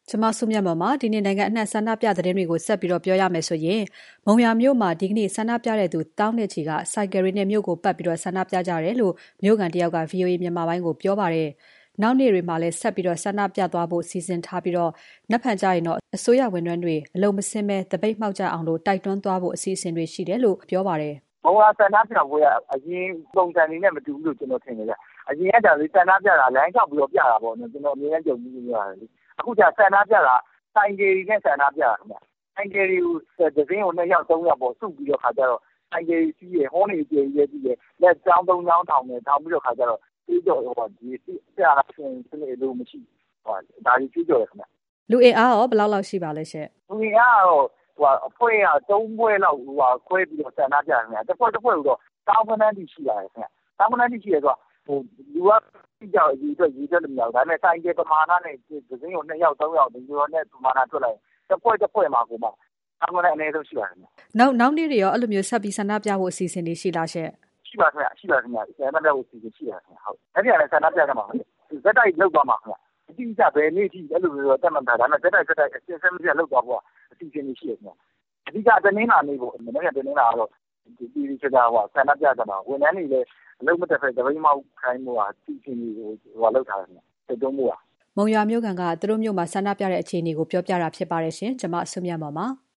ကျမဆုမြတ်မောင်ပါဒီနေ့နိုင်ငံအနှံ့ဆန္ဒပြသတင်းတွေကိုဆက်ပြီးတော့ပြောရမယ်ဆိုရင်မုံရမြို့မှာဒီကနေ့ဆန္ဒပြတဲ့သူတောင်းနဲ့ချီကစိုက်ကယ်ရီနဲ့မြို့ကိုပတ်ပြီးတော့ဆန္ဒပြကြတယ်လို့မြို့ကန်တယောက်က VOA မြန်မာပိုင်းကိုပြောပါတယ်။နောက်နေ့တွေမှာလည်းဆက်ပြီးတော့ဆန္ဒပြသွားဖို့စီစဉ်ထားပြီးတော့နက်ဖြန်ကြရင်တော့အစိုးရဝန်ထမ်းတွေအလုံးမစင်းမဲ့တပိတ်မှောက်ကြအောင်လို့တိုက်တွန်းသွားဖို့အစီအစဉ်တွေရှိတယ်လို့ပြောပါတယ်။မုံရဆန္ဒပြပွဲကအရင်ပုံစံနေနဲ့မတူဘူးလို့ကျွန်တော်ထင်တယ်ဗျ။အရင်ကကြာလေးဆန္ဒပြတာလိုင်းချောက်ပြီးတော့ပြတာပေါ့နော်ကျွန်တော်အမြဲတမ်းကြုံပြီးနေရတယ်လေ။အခုကျဆန္ဒပြတာဆိုင်ကယ်တွေနဲ့ဆန္ဒပြတာခင်ဗျ။ဆိုင်ကယ်တွေကိုတစ်စင်းကို2ယောက်3ယောက်ပေါ့စုပြီးတော့ခါကြတော့ဆိုင်ကယ်ကြီးရဟောနေကြည့်ပြီးလက်ချောင်း3ချောင်းထောင်နေထောင်ပြီးတော့ခါကြတော့ဒီတော့ဒီဆရာကရှင်စနေလို့မရှိဟောဒါကြီးကြည့်ကြတယ်ခင်ဗျလူအင်အားရောဘယ်လောက်ရှိပါလဲရှင့်လူအင်အားတော့အဖွဲ့က3ပွဲလောက်ခွဲပြီးတော့ဆန္ဒပြတယ်ခင်ဗျတစ်ဖွဲ့တော့တောင်းပန်းတန်းတီရှိပါတယ်ခင်ဗျတောင်းပန်းတန်းတီရှိရဆိုလူကကြောက်ရေးအတွက်လည်းမရဘူးဒါပေမဲ့ဆိုင်ကယ်ပမာဏနဲ့ဒီစင်းကို2ယောက်3ယောက်ဒီလိုနဲ့ပမာဏထွက်လိုက်တစ်ဖွဲ့မှာကိုမှတောင်းပန်းတန်းအနေဆုံးရှိပါတယ်ခင်ဗျနောက်နေ့တွေရောအဲ့လိုမျိုးဆက်ပြီးဆန္ဒပြဖို့အစီအစဉ်တွေရှိလားရှင့်ရှိပါခင်ဗျဆန္ဒပြဖို့အစီအစဉ်ရှိပါတယ်ခင်ဗျဟုတ်အဲ့ဒီကလည်းဆန္ဒပြကြမှာခင်ဗျဇက်တိုက်လောက်သွားမှာခင်ဗျအတိအကျဘယ်နေ့ထိအဲ့လိုမျိုးတက်မှန်တာဒါပေမဲ့ဇက်တိုက်အစင်စမ်းမပြလောက်သွားဖို့အစီအစဉ်ရှိရခင်ဗျအဓိကတနင်္လာနေ့ပေါ့မနေ့ကတနင်္လာကတော့ဒီချက်ကဆန္ဒပြကြမှာဝန်ထမ်းတွေလည်းအလုပ်မတက်ဖက်တပိတ်မောက်ခိုင်းမှုအစီအစဉ်တွေကိုလောက်ထားတယ်ခင်ဗျတုံးမှုမုံရွာမြို့ကန်ကသူတို့မြို့မှာဆန္ဒပြတဲ့အခြေအနေကိုပြောပြတာဖြစ်ပါတယ်ရှင်ကျွန်မဆုမြတ်မောင်ပါ